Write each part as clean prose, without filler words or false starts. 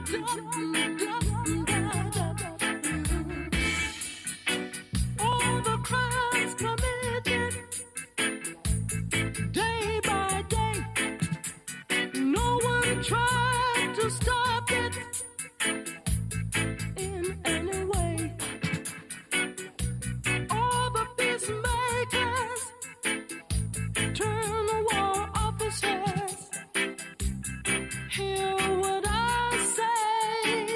All the crimes committed day by day, no one tried to stop it in any way. All the peacemakers turn the war officers. Hear what I say.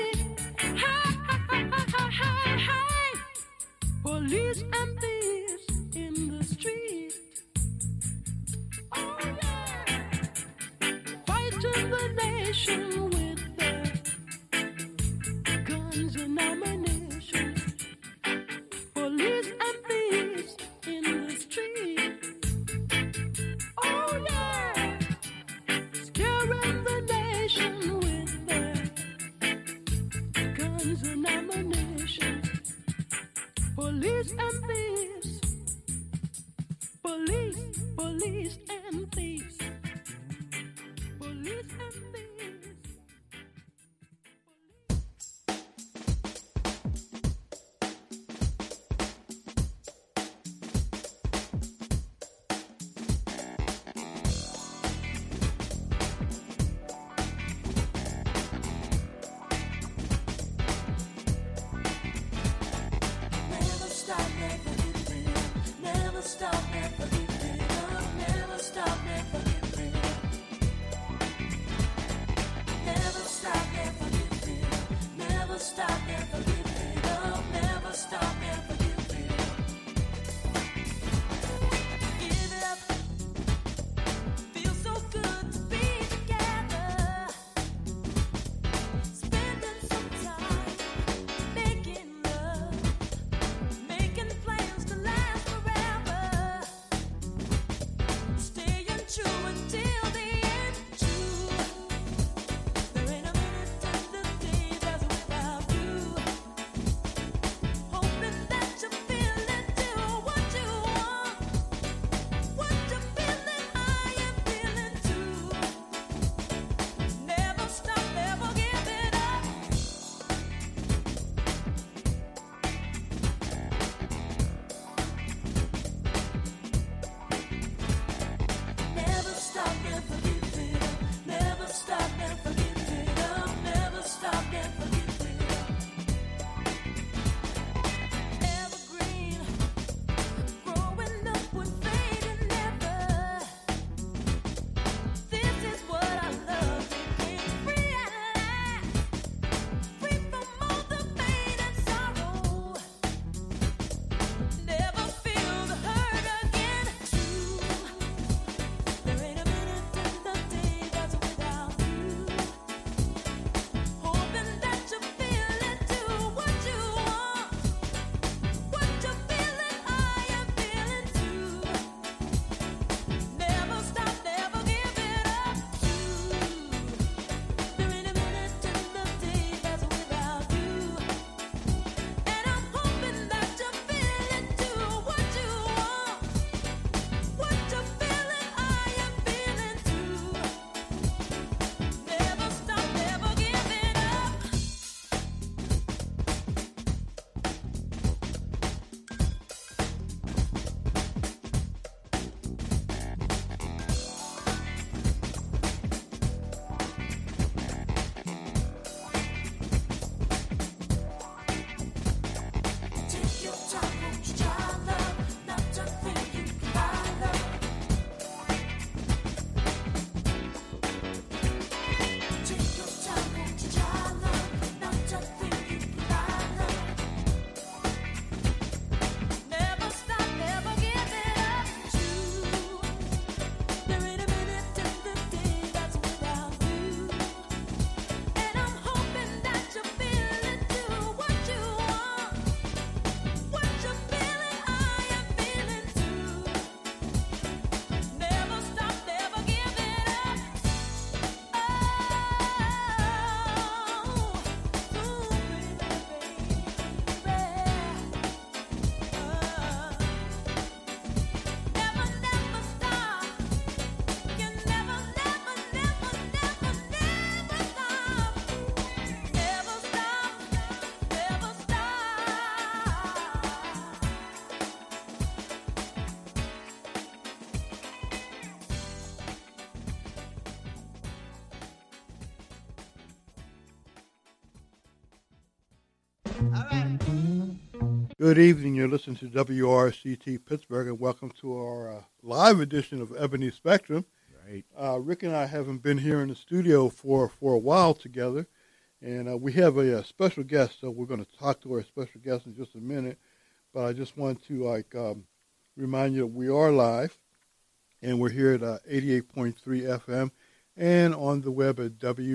All right. Good evening. You're listening to WRCT Pittsburgh, and welcome to our live edition of Ebony Spectrum. Right. Rick and I haven't been here in the studio for a while together, and we have a special guest, so we're going to talk to our special guest in just a minute. But I just want to remind you that we are live, and we're here at 88.3 FM and on the web at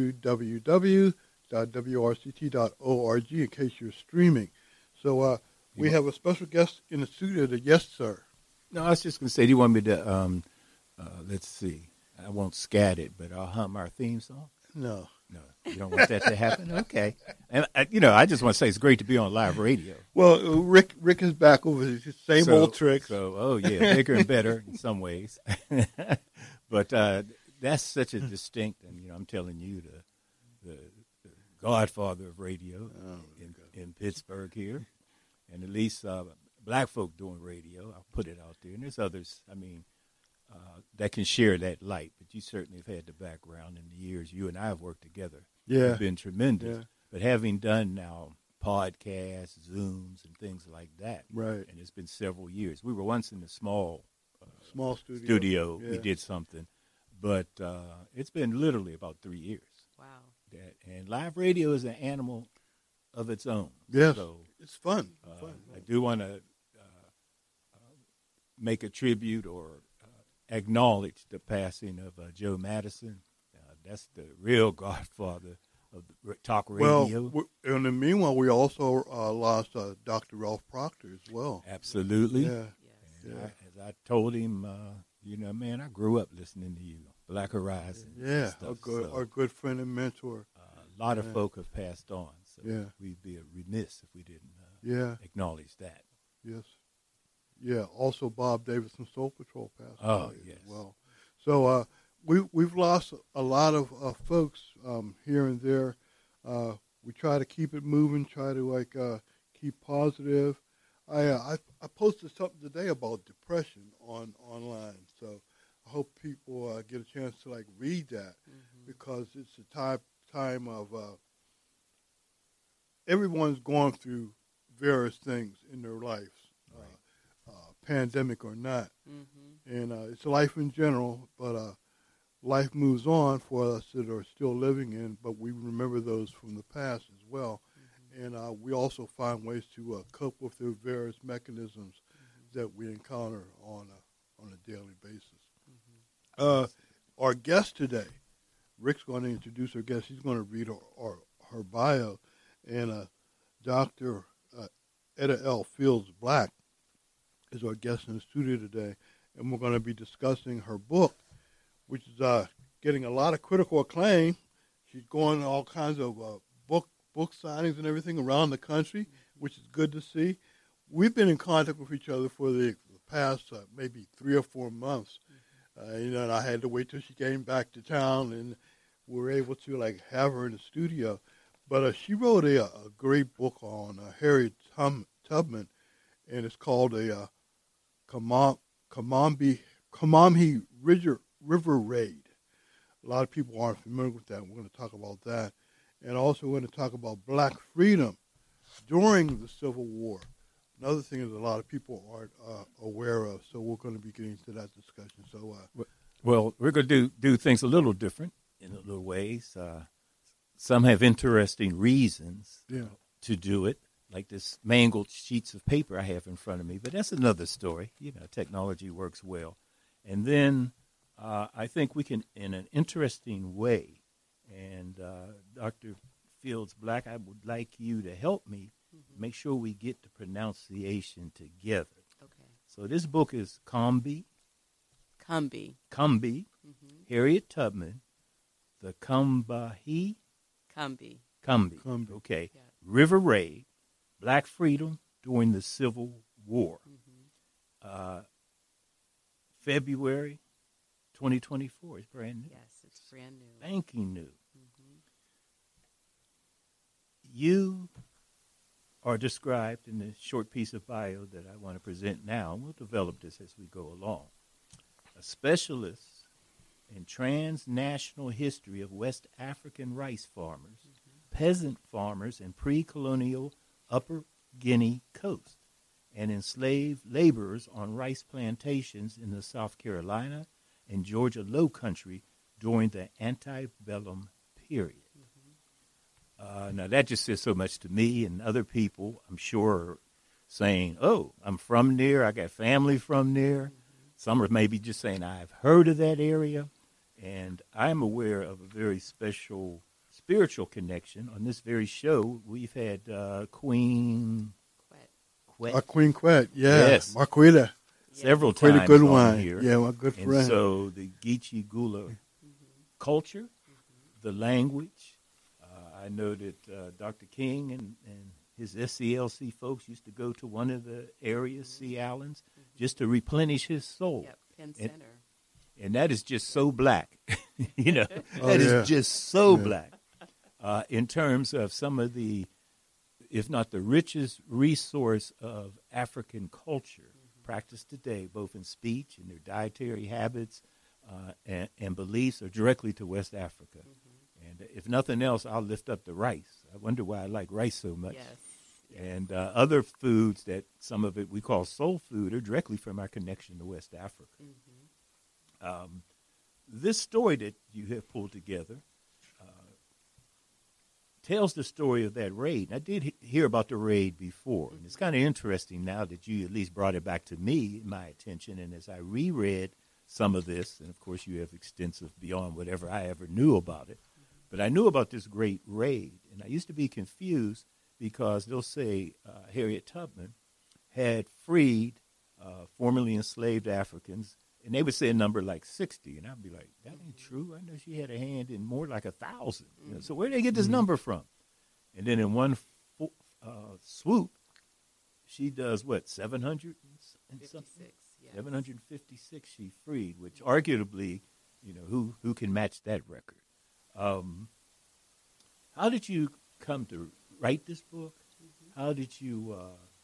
www.wrct.org in case you're streaming. So we have a special guest in the studio. Yes, sir. No, I was just going to say, do you want me to, let's see, I won't scat it, but I'll hum our theme song? No. No, you don't want that to happen? Okay. And, I just want to say it's great to be on live radio. Well, Rick is back over his same old tricks. So, bigger and better in some ways. But that's such a distinct, and, I'm telling you, the godfather of radio in Pittsburgh here. And at least black folk doing radio, I'll put it out there. And there's others, that can share that light. But you certainly have had the background in the years you and I have worked together. Yeah. It's been tremendous. Yeah. But having done now podcasts, Zooms, and things like that. Right. And it's been several years. We were once in the small studio. We Yeah. did something. But it's been literally about 3 years. Wow. And live radio is an animal of its own. Yes. So, it's fun. I do want to make a tribute or acknowledge the passing of Joe Madison. That's the real godfather of the talk radio. Well, in the meanwhile, we also lost Dr. Ralph Proctor as well. Absolutely. Yeah. And as I told him, man, I grew up listening to you, Black Horizon. Yeah, Stuff. our good friend and mentor. A lot of folk have passed on, so Yeah. we'd be remiss if we didn't acknowledge that. Yes. Yeah. Also, Bob Davidson, Soul Patrol passed away yes. as well. So we've lost a lot of folks here and there. We try to keep it moving. Try to keep positive. I posted something today about depression online. So I hope people get a chance to read that because it's a time of everyone's going through various things in their lives. Pandemic or not. And it's life in general, but life moves on for us that are still living in, but we remember those from the past as well. And we also find ways to cope with the various mechanisms that we encounter on a daily basis. Our guest today, Rick's going to introduce our guest. He's going to read her bio, and Dr. Etta L. Fields Black is our guest in the studio today, and we're going to be discussing her book, which is getting a lot of critical acclaim. She's going to all kinds of book signings and everything around the country, which is good to see. We've been in contact with each other for the past maybe 3 or 4 months. And I had to wait till she came back to town, and we were able to have her in the studio. But she wrote a great book on Harriet Tubman, and it's called a Combahee River Raid. A lot of people aren't familiar with that. We're going to talk about that. And also we're going to talk about black freedom during the Civil War. Another thing that a lot of people aren't aware of. So we're going to be getting to that discussion. So, well, we're going to do things a little different in a little ways. Some have interesting reasons to do it, like this mangled sheets of paper I have in front of me. But that's another story. Technology works well. And then I think we can, in an interesting way, and Dr. Fields Black, I would like you to help me make sure we get the pronunciation together. Okay. So this book is Combahee, Harriet Tubman, the Combahee. Okay. Yeah. River Raid, Black Freedom During the Civil War. February 2024. It's brand new. Yes, it's brand new. Banking new. You are described in the short piece of bio that I want to present now, and we'll develop this as we go along. A specialist in transnational history of West African rice farmers, peasant farmers, and pre-colonial Upper Guinea coast and enslaved laborers on rice plantations in the South Carolina and Georgia Low Country during the antebellum period. Now, that just says so much to me, and other people, I'm sure, are saying, oh, I'm from there, I got family from there. Some are maybe just saying, I've heard of that area, and I'm aware of a very special spiritual connection. On this very show, we've had Queen Quet. Queen Quet, yeah. Yes. Marquita. Several Quite times a good on wine. here. Yeah, my good friend. And so the Geechee Gula culture, the language. I know that Dr. King and his SCLC folks used to go to one of the areas, Sea Islands, just to replenish his soul. Yep, Penn Center. And that is just so black. You know, Oh, that is yeah. just so Yeah. black in terms of some of the, if not the richest resource of African culture practiced today, both in speech and their dietary habits and beliefs, are directly to West Africa. And if nothing else, I'll lift up the rice. I wonder why I like rice so much. Yes. And other foods that some of it we call soul food are directly from our connection to West Africa. This story that you have pulled together tells the story of that raid. And I did hear about the raid before, and it's kind of interesting now that you at least brought it back to me, my attention, and as I reread some of this, and of course you have extensive beyond whatever I ever knew about it, but I knew about this great raid, and I used to be confused because they'll say Harriet Tubman had freed formerly enslaved Africans, and they would say a number like 60, and I'd be like, that ain't true. I know she had a hand in more like 1,000. You know, so where did they get this number from? And then in one swoop, she does what, 700 and something? 56, yes. 756 she freed, which arguably, you know, who can match that record? How did you come to write this book? How did you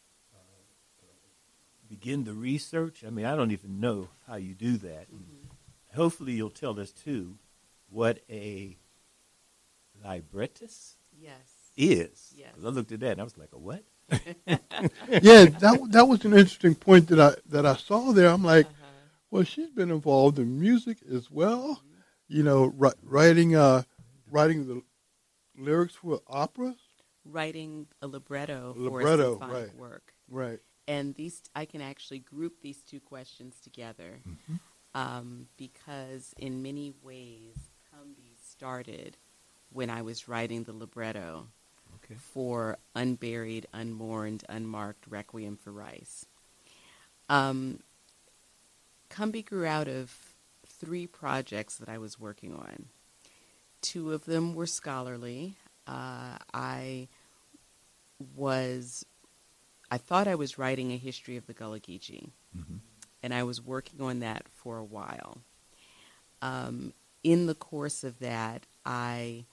begin the research? I mean, I don't even know how you do that. And hopefully you'll tell us, too, what a librettist Yes. is. Yes. 'Cause I looked at that and I was like, a what? Yeah, that was an interesting point that I saw there. I'm like, well, she's been involved in music as well. You know, writing the lyrics for operas. Writing a libretto, Libretto, for a symphonic right. work. Right. And I can actually group these two questions together because in many ways, Combie started when I was writing the libretto Okay. for Unburied, Unmourned, Unmarked Requiem for Rice. Combie grew out of 3 projects that I was working on. 2 of them were scholarly. I thought I was writing a history of the Gullah Geechee, and I was working on that for a while. In the course of that, I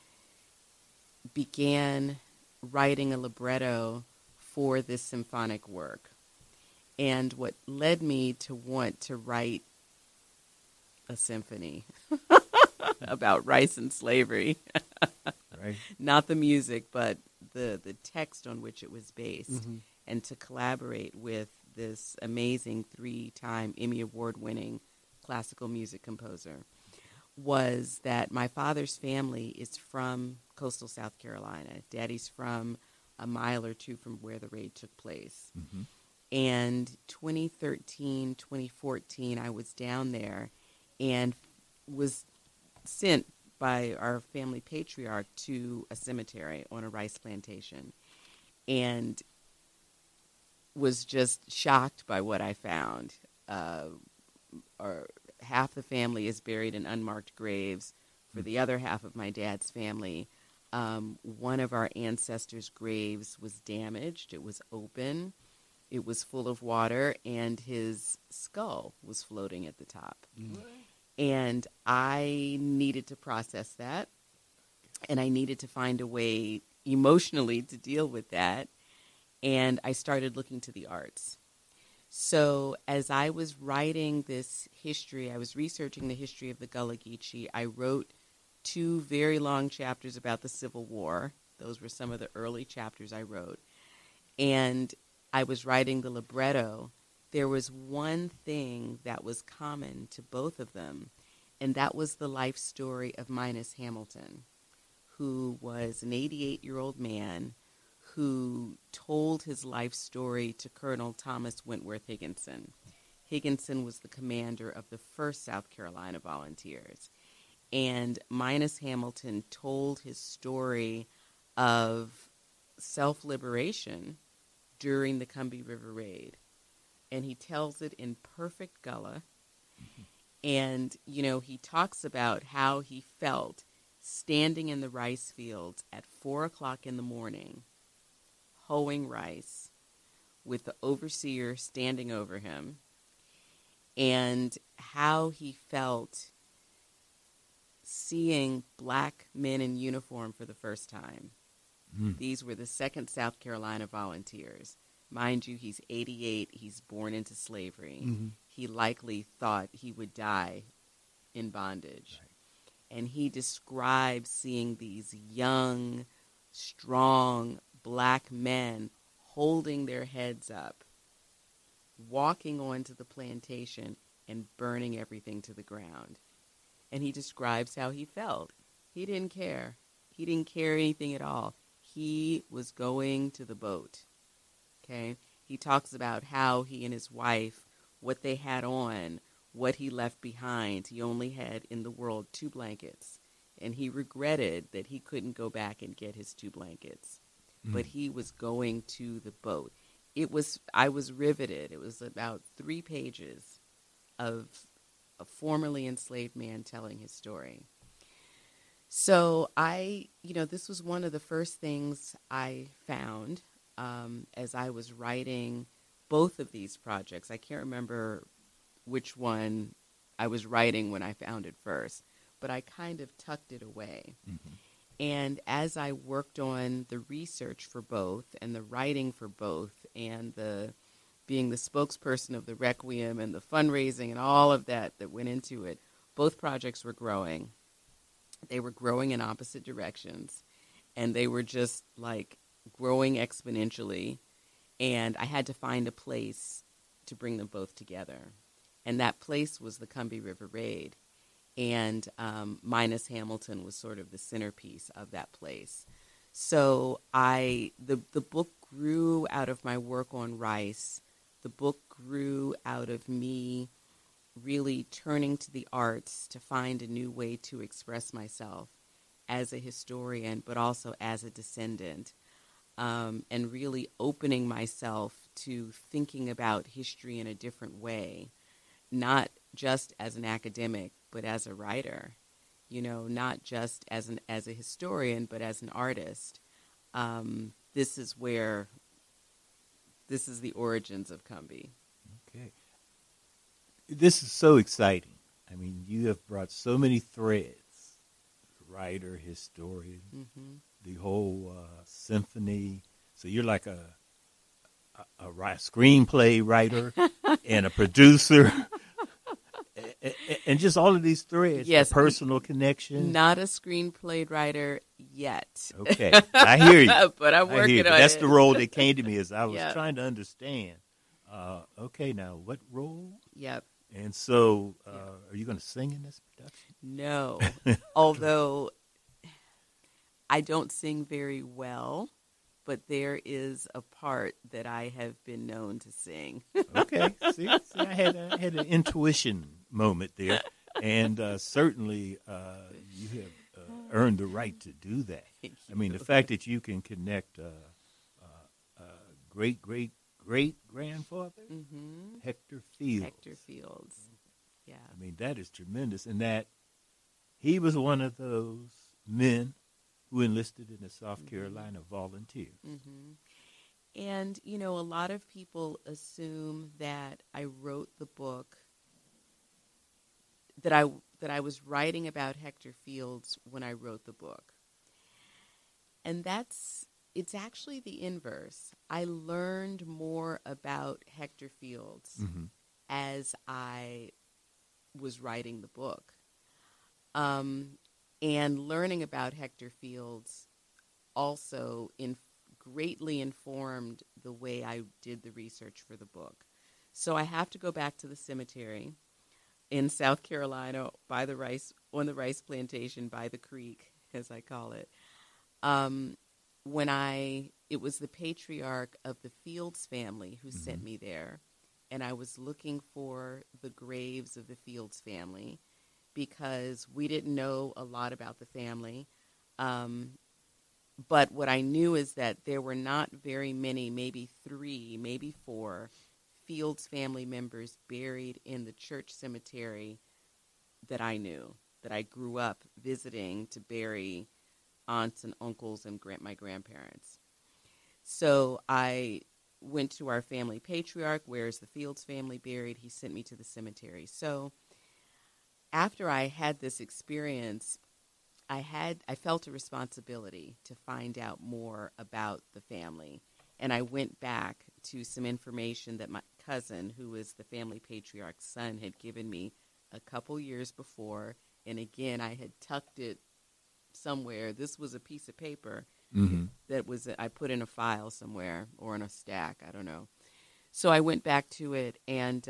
began writing a libretto for this symphonic work. And what led me to want to write a symphony about rice and slavery, Right. not the music, but the text on which it was based, and to collaborate with this amazing 3-time Emmy Award-winning classical music composer, was that my father's family is from coastal South Carolina. Daddy's from a mile or 2 from where the raid took place. And 2013, 2014, I was down there and was sent by our family patriarch to a cemetery on a rice plantation, and was just shocked by what I found. Half the family is buried in unmarked graves. For the other half of my dad's family, one of our ancestors' graves was damaged. It was open. It was full of water, and his skull was floating at the top. And I needed to process that, and I needed to find a way emotionally to deal with that, and I started looking to the arts. So as I was writing this history, I was researching the history of the Gullah Geechee. I wrote 2 very long chapters about the Civil War. Those were some of the early chapters I wrote. and I was writing the libretto, there was one thing that was common to both of them, and that was the life story of Minas Hamilton, who was an 88-year-old man who told his life story to Colonel Thomas Wentworth Higginson. Higginson was the commander of the 1st South Carolina Volunteers. And Minas Hamilton told his story of self-liberation during the Combahee River Raid. And he tells it in perfect Gullah. And, you know, he talks about how he felt standing in the rice fields at 4 o'clock in the morning, hoeing rice, with the overseer standing over him, and how he felt seeing black men in uniform for the first time. These were the 2nd South Carolina Volunteers. Mind you, he's 88. He's born into slavery. He likely thought he would die in bondage. Right. And he describes seeing these young, strong black men holding their heads up, walking onto the plantation and burning everything to the ground. And he describes how he felt. He didn't care. He didn't care anything at all. He was going to the boat. Okay? He talks about how he and his wife, what they had on, what he left behind. He only had in the world 2 blankets. And he regretted that he couldn't go back and get his 2 blankets. But he was going to the boat. I was riveted. It was about 3 pages of a formerly enslaved man telling his story. So this was one of the first things I found as I was writing both of these projects. I can't remember which one I was writing when I found it first, but I kind of tucked it away. And as I worked on the research for both and the writing for both and being the spokesperson of the Requiem and the fundraising and all of that went into it, both projects were growing. They were growing in opposite directions, and they were just like growing exponentially. And I had to find a place to bring them both together. And that place was the Combahee River Raid. And Minas Hamilton was sort of the centerpiece of that place. So the book grew out of my work on rice. The book grew out of me really turning to the arts to find a new way to express myself as a historian, but also as a descendant, and really opening myself to thinking about history in a different way, not just as an academic, but as a writer, not just as a historian, but as an artist. This is the origins of Combahee. Okay. This is so exciting. I mean, you have brought so many threads, writer, historian, the whole symphony. So you're like a screenplay writer and a producer. And just all of these threads, yes, the personal connection. Not a screenplay writer yet. Okay, I hear you. But I'm working on it. That's the role that came to me as I was trying to understand. Okay, now what role? Yep. And so, are you going to sing in this production? No, although I don't sing very well, but there is a part that I have been known to sing. Okay, see, I had an intuition moment there, and certainly you have earned the right to do that. I mean, the fact that you can connect great-great-great-grandfather, Hector Fields. Hector Fields, yeah. I mean, that is tremendous, and that he was one of those men who enlisted in the South Carolina Volunteers. And, a lot of people assume that I wrote the book, that I was writing about Hector Fields when I wrote the book. And it's actually the inverse. I learned more about Hector Fields as I was writing the book. And learning about Hector Fields also greatly informed the way I did the research for the book. So I have to go back to the cemetery in South Carolina by the rice, on the rice plantation by the creek, as I call it. It was the patriarch of the Fields family who sent me there, and I was looking for the graves of the Fields family because we didn't know a lot about the family. But what I knew is that there were not very many, maybe 3, maybe 4 Fields family members buried in the church cemetery that I knew, that I grew up visiting to bury aunts and uncles and my grandparents. So I went to our family patriarch, where's the Fields family buried? He sent me to the cemetery. So after I had this experience, I felt a responsibility to find out more about the family. And I went back to some information that my cousin, who is the family patriarch's son, had given me a couple years before. And again, I had tucked it somewhere. This was a piece of paper that I put in a file somewhere or in a stack. I don't know. So I went back to it, and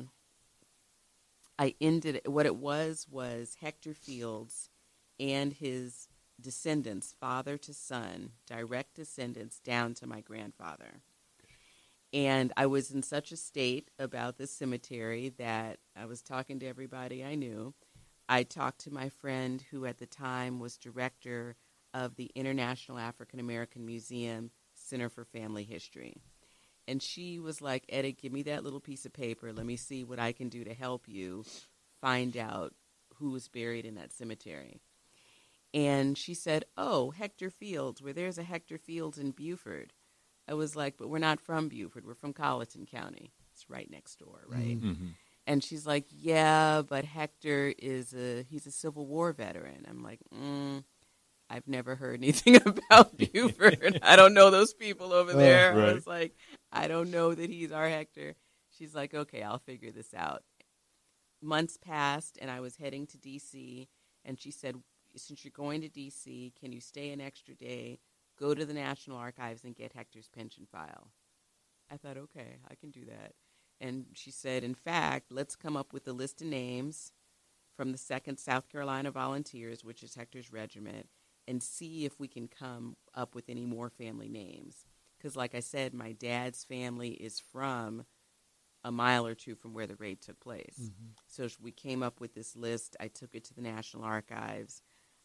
what it was Hector Fields and his descendants, father to son, direct descendants down to my grandfather. And I was in such a state about this cemetery that I was talking to everybody I knew. I talked to my friend who at the time was director of the International African American Museum Center for Family History. And she was like, Etta, give me that little piece of paper. Let me see what I can do to help you find out who was buried in that cemetery. And she said, oh, Hector Fields, where there's a Hector Fields in Beaufort. I was like, but we're not from Beaufort. We're from Colleton County. It's right next door, right? Mm-hmm. And she's like, yeah, but Hector he's a Civil War veteran. I'm like, I've never heard anything about Beaufort. I don't know those people over there. Right. I was like, I don't know that he's our Hector. She's like, okay, I'll figure this out. Months passed, and I was heading to D.C., and she said, since you're going to D.C., can you stay an extra day, go to the National Archives, and get Hector's pension file? I thought, okay, I can do that. And she said, in fact, let's come up with a list of names from the 2nd South Carolina Volunteers, which is Hector's regiment, and see if we can come up with any more family names. Because like I said, my dad's family is from a mile or two from where the raid took place. Mm-hmm. So we came up with this list. I took it to the National Archives.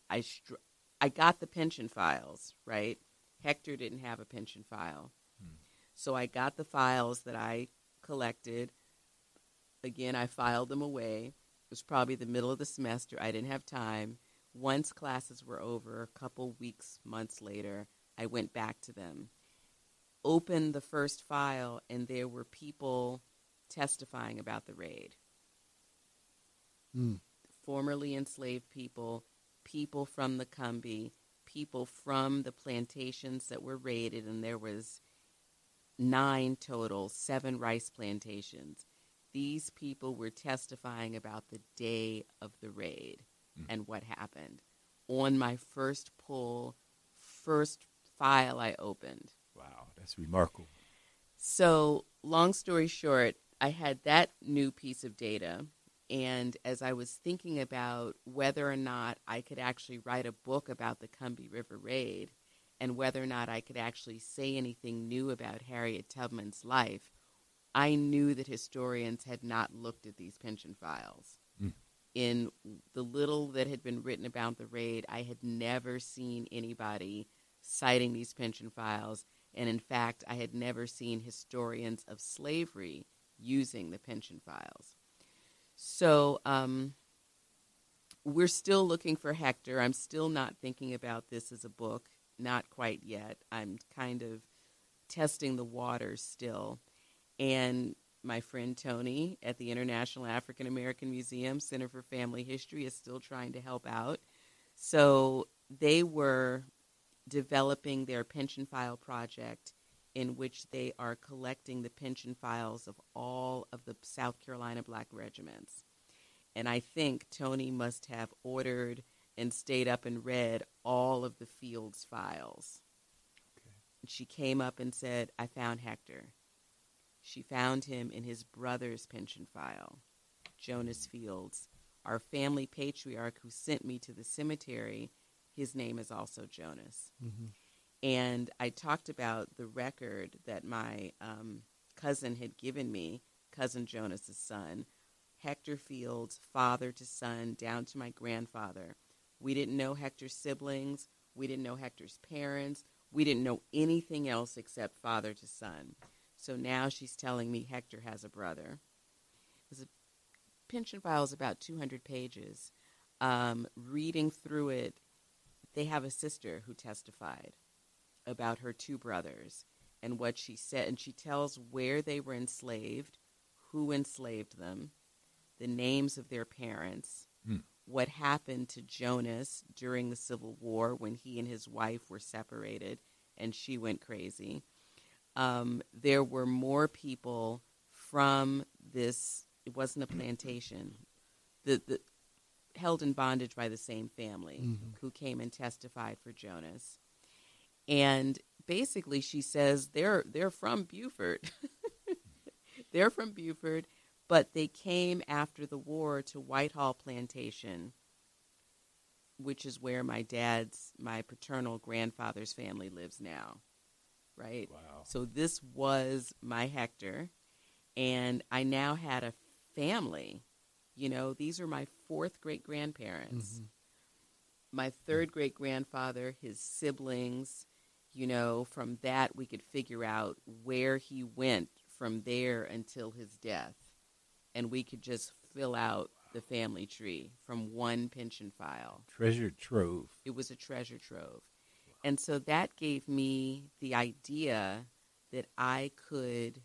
I got the pension files, right? Hector didn't have a pension file. So I got the files that I collected. Again, I filed them away. It was probably the middle of the semester. I didn't have time. Once classes were over, a couple weeks, months later, I went back to them, opened the first file, and there were people testifying about the raid. Formerly enslaved people, people from the Combahee, people from the plantations that were raided, and there was 9 total, 7 rice plantations. These people were testifying about the day of the raid and what happened. On my first file I opened. Wow, that's remarkable. So, long story short, I had that new piece of data, and as I was thinking about whether or not I could actually write a book about the Combahee River Raid, and whether or not I could actually say anything new about Harriet Tubman's life, I knew that historians had not looked at these pension files. In the little that had been written about the raid, I had never seen anybody citing these pension files, and in fact, I had never seen historians of slavery using the pension files. So we're still looking for Hector. I'm still not thinking about this as a book. Not quite yet. I'm kind of testing the waters still. And my friend Tony at the International African American Museum Center for Family History is still trying to help out. So they were developing their pension file project in which they are collecting the pension files of all of the South Carolina Black regiments. And I think Tony must have ordered and stayed up and read all of the Fields files. she came up and said, I found Hector. She found him in his brother's pension file, Jonas Fields. Our family patriarch who sent me to the cemetery, his name is also Jonas. Mm-hmm. And I talked about the record that my cousin had given me, cousin Jonas's son, Hector Fields, father to son, down to my grandfather. We didn't know Hector's siblings. We didn't know Hector's parents. We didn't know anything else except father to son. So now she's telling me Hector has a brother. The pension file is about 200 pages. Reading through it, they have a sister who testified about her two brothers and what she said. And she tells where they were enslaved, who enslaved them, the names of their parents, what happened to Jonas during the Civil War when he and his wife were separated and she went crazy. There were more people from this, it wasn't a plantation, the held in bondage by the same family who came and testified for Jonas. And basically she says they're from Beaufort. They're from Beaufort, but they came after the war to Whitehall Plantation, which is where my paternal grandfather's family lives now, right? Wow. So this was my Hector, and I now had a family. You know, these are my fourth great-grandparents. My third great-grandfather, his siblings, you know, from that we could figure out where he went from there until his death. And we could just fill out the family tree from one pension file. Treasure trove. It was a treasure trove. And so that gave me the idea that I could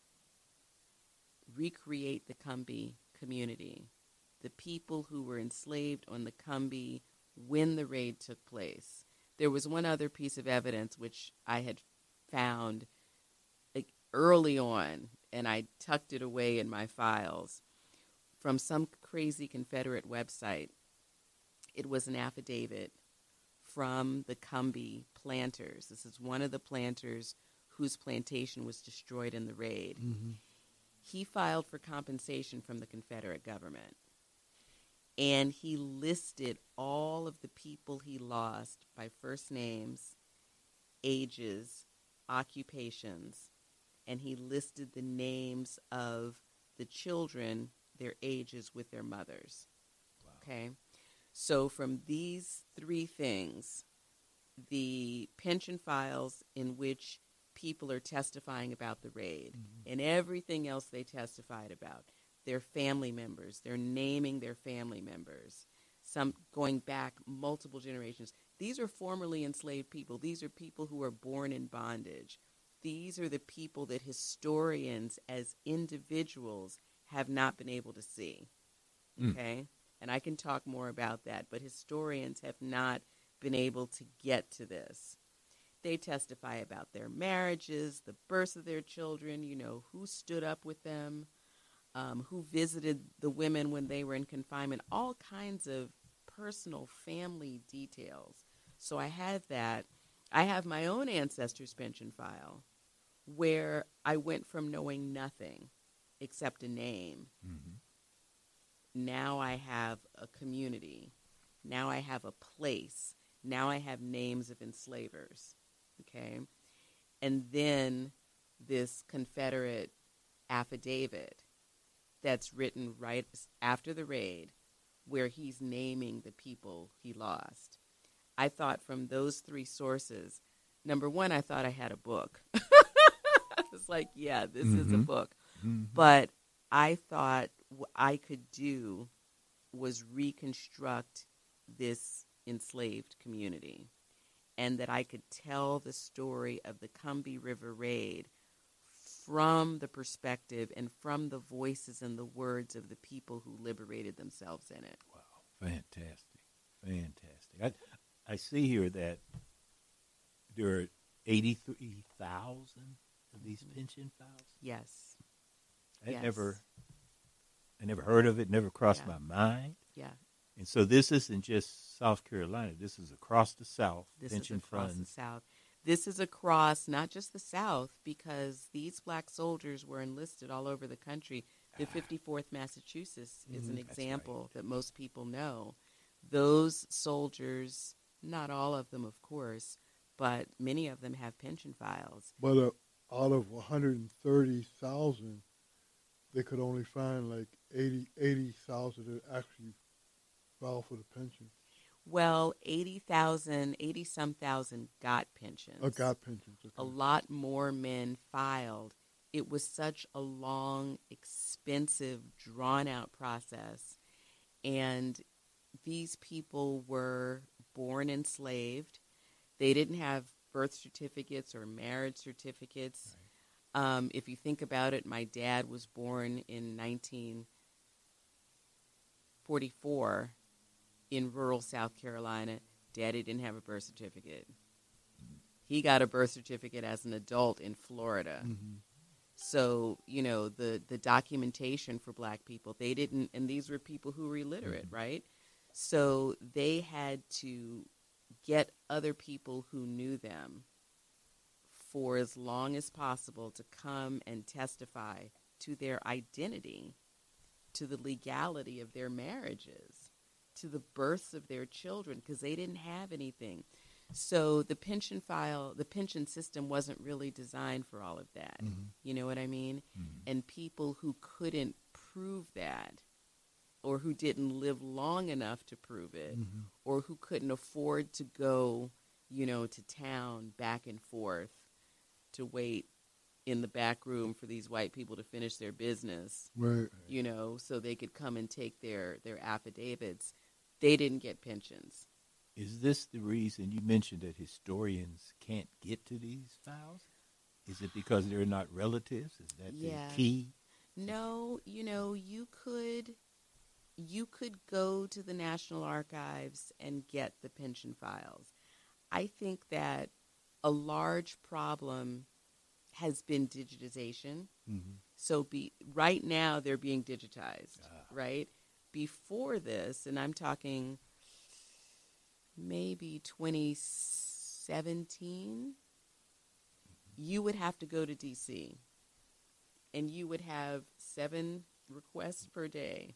recreate the Combee community, the people who were enslaved on the Combee when the raid took place. There was one other piece of evidence which I had found early on, and I tucked it away in my files from some crazy Confederate website. It was an affidavit from the Combee planters. This is one of the planters whose plantation was destroyed in the raid. He filed for compensation from the Confederate government, and he listed all of the people he lost by first names, ages, occupations, and he listed the names of the children, their ages with their mothers. Wow. Okay? So from these three things, the pension files in which people are testifying about the raid and everything else they testified about, their family members, they're naming their family members, some going back multiple generations. These are formerly enslaved people. These are people who were born in bondage. These are the people that historians as individuals have not been able to see, okay? And I can talk more about that, but historians have not been able to get to this. They testify about their marriages, the births of their children, you know, who stood up with them, who visited the women when they were in confinement, all kinds of personal family details. So I had that. I have my own ancestors' pension file where I went from knowing nothing except a name. Now I have a community. Now I have a place. Now I have names of enslavers, okay? And then this Confederate affidavit that's written right after the raid where he's naming the people he lost. I thought from those three sources, number one, I thought I had a book. I was like, yeah, this is a book. But I thought what I could do was reconstruct this enslaved community and that I could tell the story of the Combee River Raid from the perspective and from the voices and the words of the people who liberated themselves in it. Wow, fantastic, fantastic. I see here that there are 83,000 of these pension files. Yes. I never heard of it, never crossed my mind. Yeah. And so this isn't just South Carolina. This is across the South. This pension is across funds. the South. This is across not just the South, because these black soldiers were enlisted all over the country. The 54th Massachusetts is an example that most people know. Those soldiers, not all of them, of course, but many of them have pension files. But out of 130,000, they could only find like 80,000 that actually filed for the pension. Well, 80-some thousand got pensions. Oh, got pensions. Okay. A lot more men filed. It was such a long, expensive, drawn-out process. And these people were born enslaved. They didn't have birth certificates or marriage certificates. Right. If you think about it, my dad was born in 1944 in rural South Carolina. Daddy didn't have a birth certificate. He got a birth certificate as an adult in Florida. Mm-hmm. So, you know, the documentation for black people, they didn't, and these were people who were illiterate, mm-hmm. right? So they had to get other people who knew them for as long as possible to come and testify to their identity, to the legality of their marriages, to the births of their children, because they didn't have anything. So the pension system wasn't really designed for all of that. Mm-hmm. You know what I mean? Mm-hmm. And people who couldn't prove that, or who didn't live long enough to prove it, mm-hmm. or who couldn't afford to go, you know, to town back and forth to wait in the back room for these white people to finish their business, right? You know, so they could come and take their affidavits. They didn't get pensions. Is this the reason you mentioned that historians can't get to these files? Is it because they're not relatives? Is that the key? No, you know, you could go to the National Archives and get the pension files. I think that a large problem has been digitization. Mm-hmm. So right now they're being digitized, right? Before this, and I'm talking maybe 2017, you would have to go to D.C. and you would have 7 requests per day.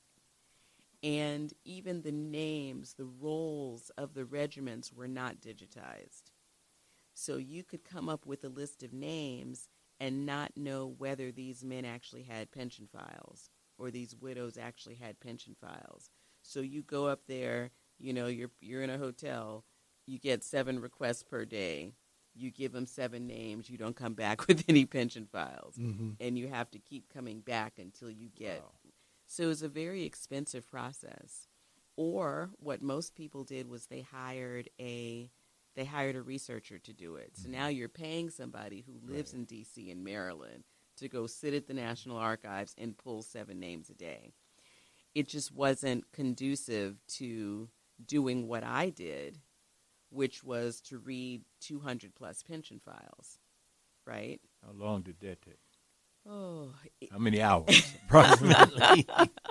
And even the names, the roles of the regiments were not digitized. So you could come up with a list of names and not know whether these men actually had pension files or these widows actually had pension files. So you go up there, you know, you're in a hotel, you get 7 requests per day, you give them 7 names, you don't come back with any pension files, mm-hmm. and you have to keep coming back until you get. Wow. So it was a very expensive process. Or what most people did was they hired a researcher to do it. So mm-hmm. now you're paying somebody who lives in D.C. and Maryland to go sit at the National Archives and pull 7 names a day. It just wasn't conducive to doing what I did, which was to read 200-plus pension files, right? How long did that take? Oh, how many hours, approximately?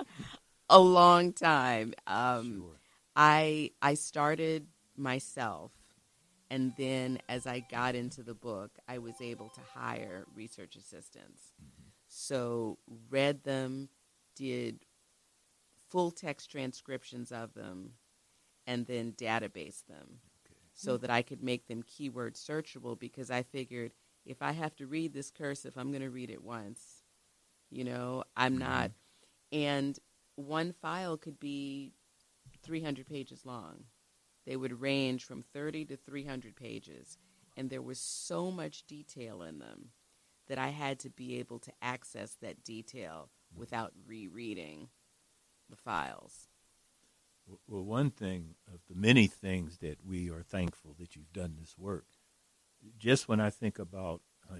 A long time. Sure. I started myself, and then as I got into the book, I was able to hire research assistants. Mm-hmm. So read them, did full text transcriptions of them, and then database them so that I could make them keyword searchable, because I figured if I have to read this cursive, I'm going to read it once. You know, I'm not. And one file could be 300 pages long. They would range from 30 to 300 pages. And there was so much detail in them that I had to be able to access that detail without rereading the files. Well, one thing of the many things that we are thankful that you've done this work, just when I think about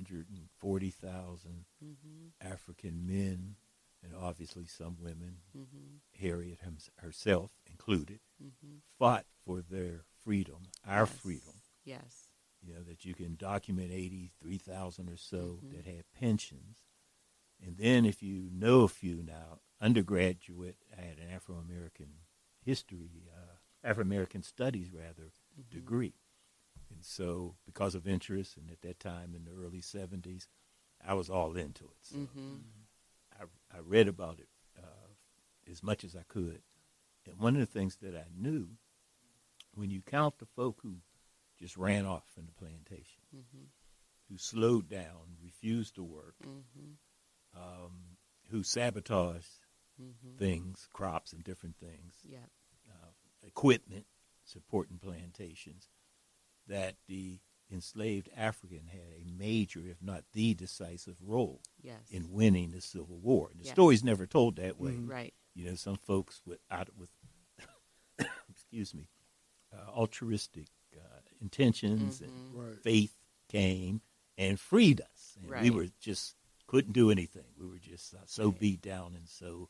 140,000 mm-hmm. African men, and obviously some women, mm-hmm. Harriet herself included, mm-hmm. fought for their freedom, our freedom. Yes. You know, that you can document 83,000 or so mm-hmm. that had pensions. And then if you know a few now, undergraduate, I had an Afro-American history, Afro-American studies rather, mm-hmm. degree. And so because of interest, and at that time in the early 70s, I was all into it. So I read about it as much as I could. And one of the things that I knew, when you count the folk who just ran off from the plantation, who slowed down, refused to work, who sabotaged things, crops and different things, equipment supporting plantations, that the enslaved African had a major, if not the decisive role in winning the Civil War. And the story's never told that way. Right. You know, some folks with excuse me, altruistic intentions and faith came and freed us. And we were just couldn't do anything. We were just so beat down and so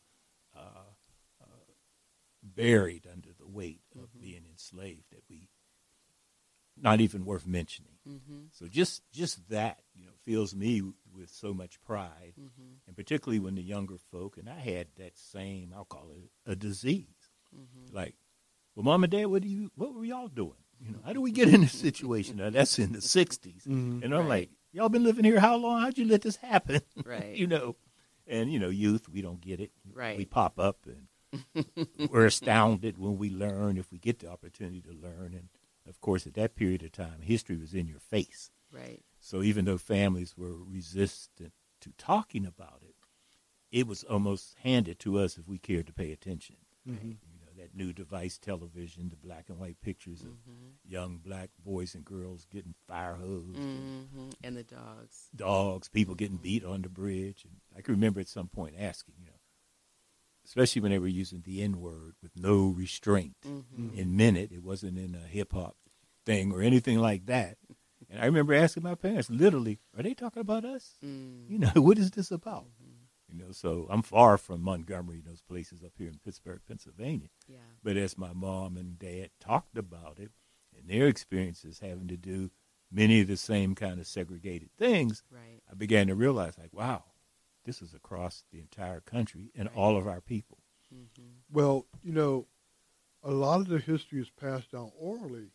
buried under the weight of being enslaved that we not even worth mentioning. So just that, you know, fills me with so much pride, and particularly when the younger folk, and I had that same, I'll call it a disease. Like, well, Mom and Dad, what were y'all doing? You know, how do we get in this situation? Now, that's in the 60s. And I'm like, y'all been living here how long? How'd you let this happen? Right. You know, and, you know, youth, we don't get it. Right. We pop up and we're astounded when we learn, if we get the opportunity to learn. And, of course, at that period of time, history was in your face. Right. So even though families were resistant to talking about it, it was almost handed to us if we cared to pay attention. You know, that new device television, the black and white pictures of young black boys and girls getting fire hosed. And the dogs. Dogs, people getting beat on the bridge. And I can remember at some point asking, you know, especially when they were using the N-word with no restraint and meant it. It wasn't in a hip-hop thing or anything like that. And I remember asking my parents, literally, are they talking about us? You know, what is this about? You know, so I'm far from Montgomery, those places up here in Pittsburgh, Pennsylvania. Yeah. But as my mom and dad talked about it and their experiences having to do many of the same kind of segregated things, I began to realize, like, wow, this is across the entire country and all of our people. Well, you know, a lot of the history is passed down orally,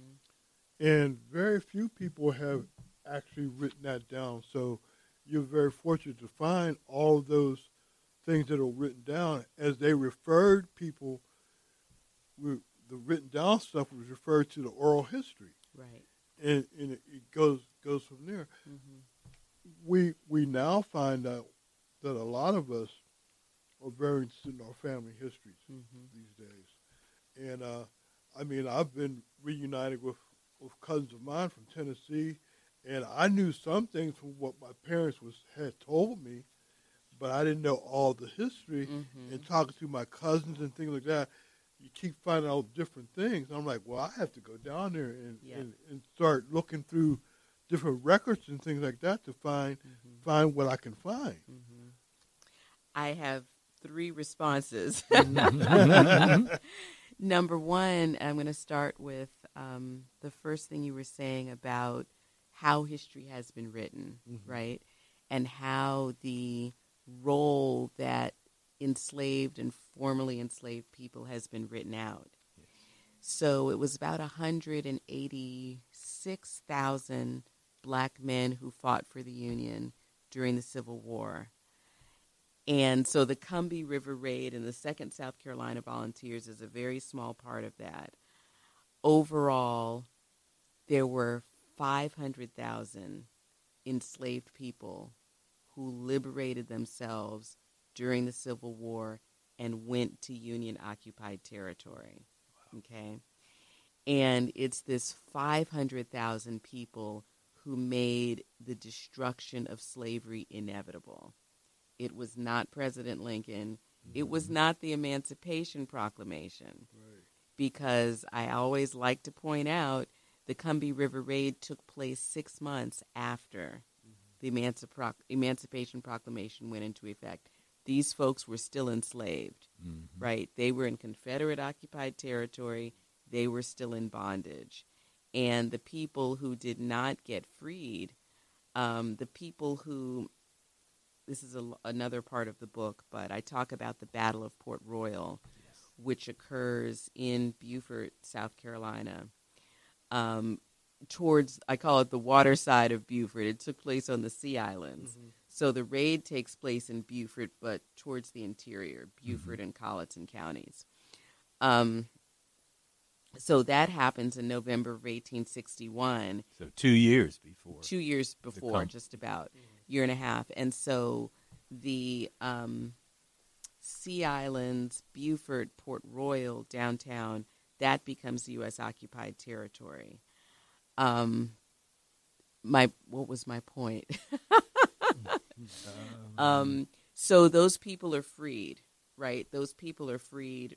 and very few people have actually written that down. So you're very fortunate to find all of those things that are written down. As they referred people, the written down stuff was referred to the oral history. Right. And it goes from there. We now find out that a lot of us are very interested in our family histories these days. And, I mean, I've been reunited with cousins of mine from Tennessee, and I knew some things from what my parents had told me, but I didn't know all the history. And talking to my cousins and things like that, you keep finding out different things. And I'm like, well, I have to go down there and start looking through different records and things like that to find what I can find. I have 3 responses. Number one, I'm going to start with the first thing you were saying about how history has been written, right? And how the role that enslaved and formerly enslaved people has been written out. So it was about 186,000 black men who fought for the Union during the Civil War. And so the Combahee River Raid and the 2nd South Carolina Volunteers is a very small part of that. Overall, there were 500,000 enslaved people who liberated themselves during the Civil War and went to Union-occupied territory. Okay? And it's this 500,000 people who made the destruction of slavery inevitable. It was not President Lincoln. It was not the Emancipation Proclamation. Because I always like to point out the Combahee River Raid took place 6 months after the Emancipation Proclamation went into effect. These folks were still enslaved, right? They were in Confederate-occupied territory. They were still in bondage. And the people who did not get freed, the people who, this is another part of the book, but I talk about the Battle of Port Royal, which occurs in Beaufort, South Carolina. towards, I call it the water side of Beaufort. It took place on the Sea Islands. So the raid takes place in Beaufort, but towards the interior, Beaufort and Colleton counties. So that happens in November of 1861. So 2 years before. 2 years before, just about, year and a half. And so the Sea Islands, Beaufort, Port Royal, downtown, that becomes U.S. occupied territory. What was my point? So those people are freed, right? Those people are freed.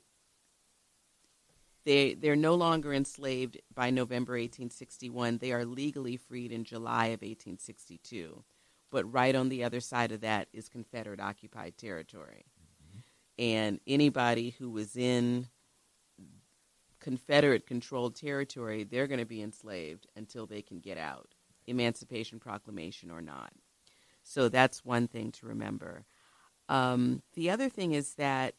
They're no longer enslaved by November 1861. They are legally freed in July of 1862. But right on the other side of that is Confederate occupied territory. And anybody who was in Confederate controlled territory, they're going to be enslaved until they can get out, Emancipation Proclamation or not. So that's one thing to remember. The other thing is that,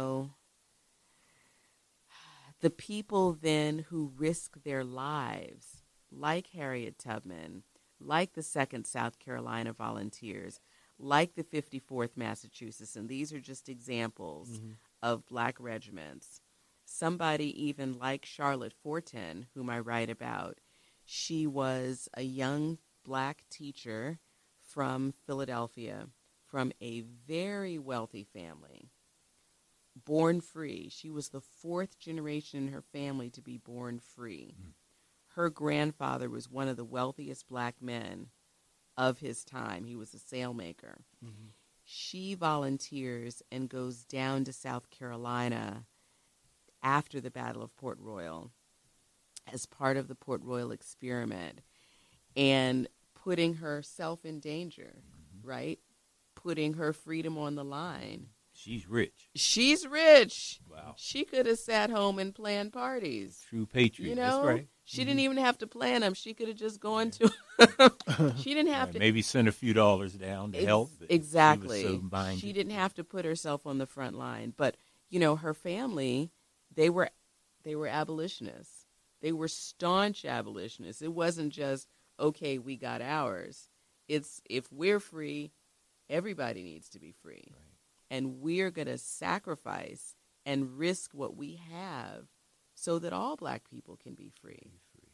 the people then who risk their lives, like Harriet Tubman, like the 2nd South Carolina Volunteers, like the 54th Massachusetts, and these are just examples of black regiments. Somebody even like Charlotte Forten, whom I write about, she was a young black teacher from Philadelphia, from a very wealthy family, born free. She was the 4th generation in her family to be born free. Her grandfather was one of the wealthiest black men of his time. He was a sailmaker. She volunteers and goes down to South Carolina after the Battle of Port Royal as part of the Port Royal experiment and putting herself in danger, right? Putting her freedom on the line. She's rich. She's rich. Wow. She could have sat home and planned parties. True patriot. That's right. She didn't even have to plan them. She could have just gone to. She didn't have to. Maybe send a few dollars down to help. Exactly. She was so minded. She didn't have to put herself on the front line. But her family, they were abolitionists. They were staunch abolitionists. It wasn't just, okay, we got ours. It's, if we're free, everybody needs to be free. Right. And we're going to sacrifice and risk what we have so that all black people can be free.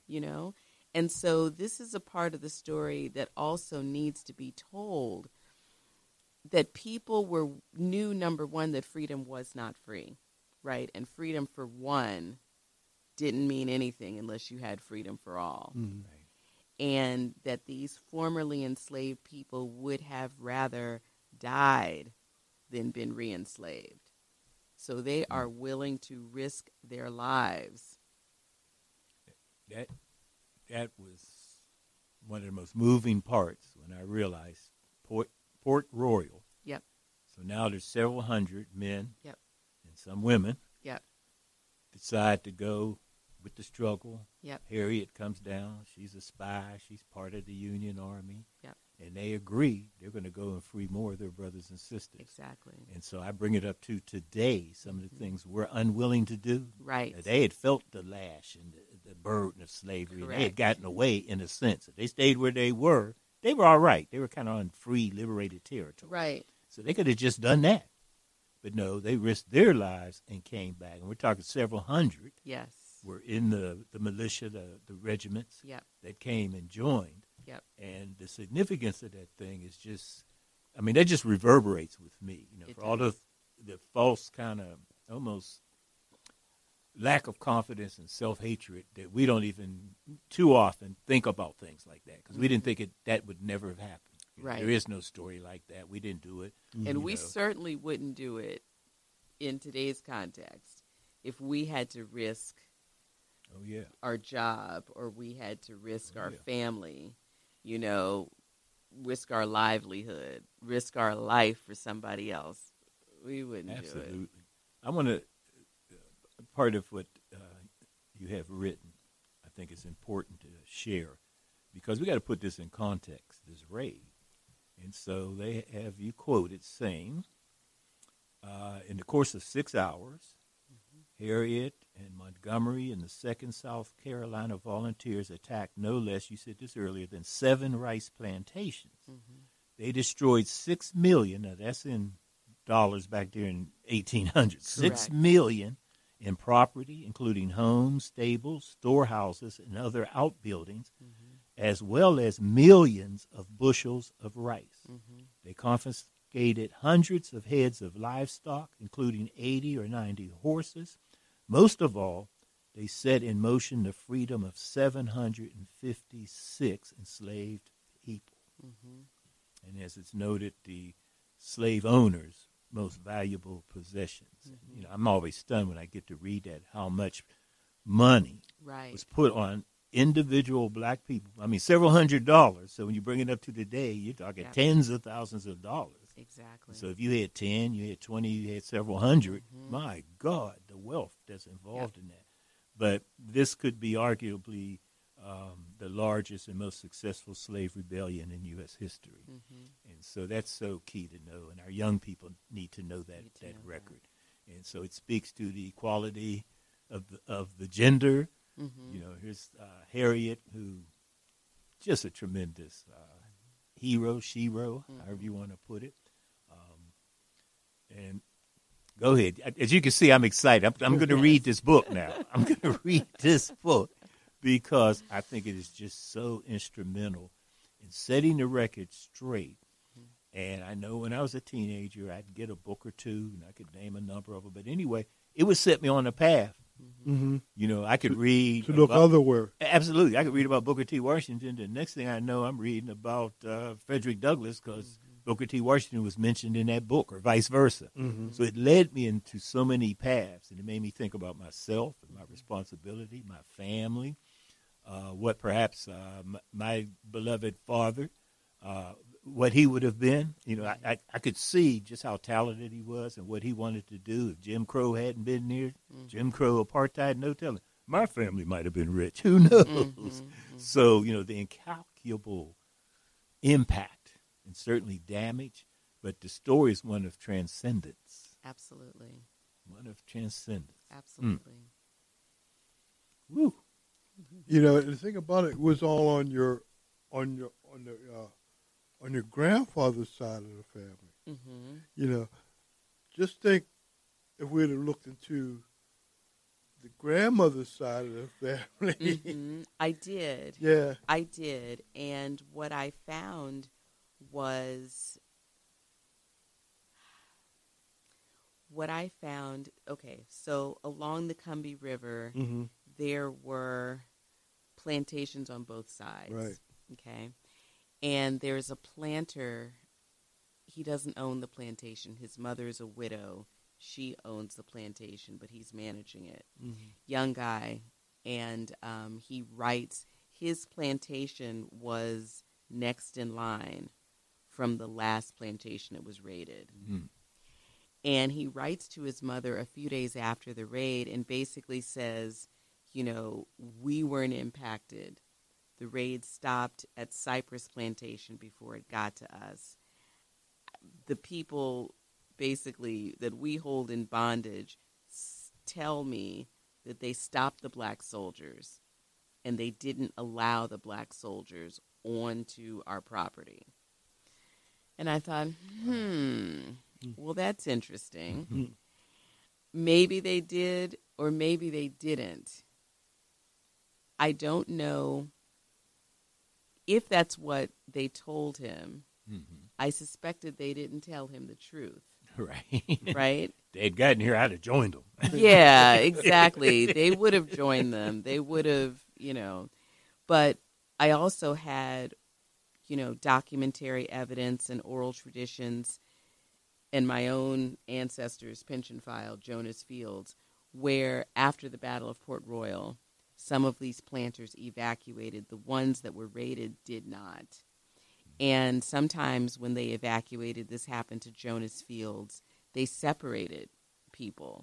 And so this is a part of the story that also needs to be told, that people knew, number one, that freedom was not free, right? And freedom for one didn't mean anything unless you had freedom for all. Right. And that these formerly enslaved people would have rather died than been re-enslaved. So they are willing to risk their lives. That was one of the most moving parts when I realized Port Royal. Yep. So now there's several hundred men. Yep. And some women. Yep. Decide to go with the struggle. Yep. Harriet comes down. She's a spy. She's part of the Union Army. Yep. And they agree they're going to go and free more of their brothers and sisters. Exactly. And so I bring it up to today, some of the things we're unwilling to do. Right. They had felt the lash and the burden of slavery. Correct. And they had gotten away in a sense. If they stayed where they were all right. They were kind of on free, liberated territory. Right. So they could have just done that. But no, they risked their lives and came back. And we're talking several hundred. Yes. Were in the militia, the regiments. Yep. That came and joined. Yep. And the significance of that thing is just, that just reverberates with me. For all the false kind of almost lack of confidence and self-hatred that we don't even too often think about things like that because we didn't think that would never have happened. Right. There is no story like that. We didn't do it. And we certainly wouldn't do it in today's context if we had to risk our job or we had to risk our family, risk our livelihood, risk our life for somebody else. We wouldn't do it. Absolutely. I want to, part of what you have written, I think it's important to share because we got to put this in context, this raid. And so they have you quoted saying, in the course of 6 hours, Harriet and Montgomery and the 2nd South Carolina Volunteers attacked no less, you said this earlier, than 7 rice plantations. Mm-hmm. They destroyed $6 million, now that's in dollars back there in 1800, $6 million in property, including homes, stables, storehouses, and other outbuildings, as well as millions of bushels of rice. They confiscated hundreds of heads of livestock, including 80 or 90 horses. Most of all, they set in motion the freedom of 756 enslaved people. And as it's noted, the slave owners' most valuable possessions. And, I'm always stunned when I get to read that, how much money was put on individual black people. I mean, several $100s. So when you bring it up to today, you're talking tens of thousands of dollars. Exactly. So if you had 10, you had 20, you had several hundred, my God, the wealth that's involved in that. But this could be arguably the largest and most successful slave rebellion in U.S. history. And so that's so key to know, and our young people need to know that record. And so it speaks to the equality of the gender. Here's Harriet, who just a tremendous hero, shero, however you want to put it. And go ahead. As you can see, I'm excited. I'm going to read this book now. I'm going to read this book because I think it is just so instrumental in setting the record straight. And I know when I was a teenager, I'd get a book or two, and I could name a number of them. But anyway, it would set me on the path. I could read. To look otherwhere. Absolutely. I could read about Booker T. Washington. The next thing I know, I'm reading about Frederick Douglass because Booker T. Washington was mentioned in that book, or vice versa. So it led me into so many paths, and it made me think about myself and my responsibility, my family, what perhaps my beloved father, what he would have been. I could see just how talented he was and what he wanted to do. If Jim Crow hadn't been there, Jim Crow, apartheid, no telling. My family might have been rich. Who knows? So, the incalculable impact and certainly damage, but the story is one of transcendence. Absolutely. One of transcendence. Absolutely. Woo. The thing about it was all on your grandfather's side of the family. Just think if we'd have looked into the grandmother's side of the family. I did. Yeah. I did. And what I found was okay, so along the Combahee River, there were plantations on both sides. Right. Okay. And there's a planter. He doesn't own the plantation. His mother is a widow. She owns the plantation, but he's managing it. Young guy. And he writes, his plantation was next in line from the last plantation that was raided. And he writes to his mother a few days after the raid and basically says, we weren't impacted. The raid stopped at Cypress Plantation before it got to us. The people basically that we hold in bondage tell me that they stopped the black soldiers and they didn't allow the black soldiers onto our property. And I thought, well, that's interesting. Maybe they did or maybe they didn't. I don't know if that's what they told him. I suspected they didn't tell him the truth. Right. Right? They had gotten here, I'd have joined them. Yeah, exactly. They would have joined them. They would have, But I also had, documentary evidence and oral traditions in my own ancestors' pension file, Jonas Fields, where after the Battle of Port Royal, some of these planters evacuated. The ones that were raided did not. And sometimes when they evacuated, this happened to Jonas Fields, they separated people.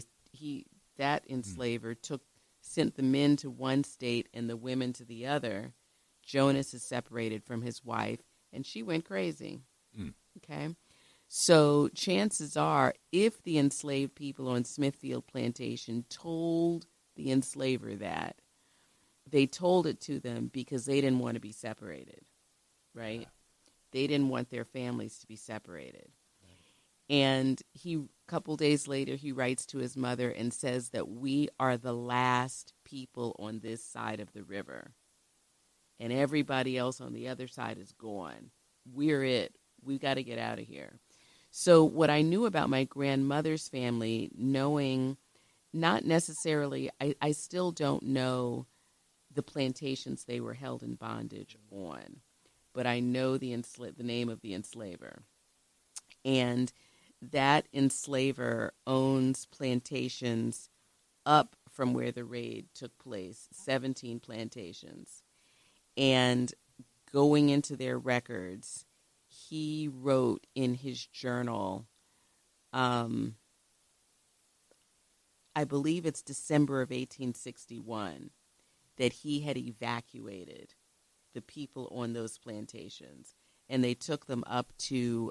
That enslaver sent the men to one state and the women to the other. Jonas is separated from his wife, and she went crazy. Okay? So chances are, if the enslaved people on Smithfield Plantation told the enslaver that, they told it to them because they didn't want to be separated, right? Yeah. They didn't want their families to be separated. Right. And a couple days later, he writes to his mother and says that we are the last people on this side of the river. And everybody else on the other side is gone. We're it. We've got to get out of here. So what I knew about my grandmother's family, knowing not necessarily, I still don't know the plantations they were held in bondage on, but I know the name of the enslaver. And that enslaver owns plantations up from where the raid took place, 17 plantations. And going into their records, he wrote in his journal, I believe it's December of 1861, that he had evacuated the people on those plantations. And they took them up to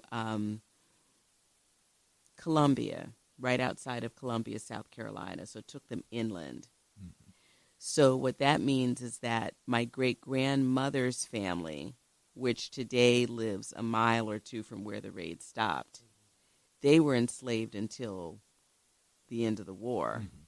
Columbia, right outside of Columbia, South Carolina. So it took them inland. Mm-hmm. So what that means is that my great-grandmother's family, which today lives a mile or two from where the raid stopped, they were enslaved until the end of the war. Mm-hmm.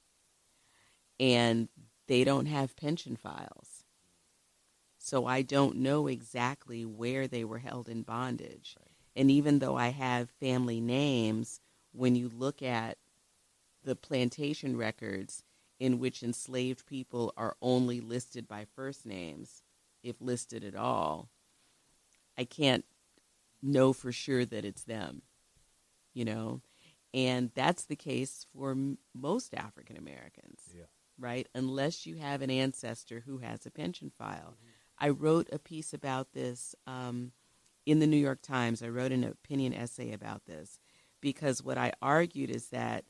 And they don't have pension files. So I don't know exactly where they were held in bondage. Right. And even though I have family names, when you look at the plantation records in which enslaved people are only listed by first names, if listed at all, I can't know for sure that it's them, you know? And that's the case for most African Americans, right? Unless you have an ancestor who has a pension file. Mm-hmm. I wrote a piece about this in the New York Times. I wrote an opinion essay about this because what I argued is that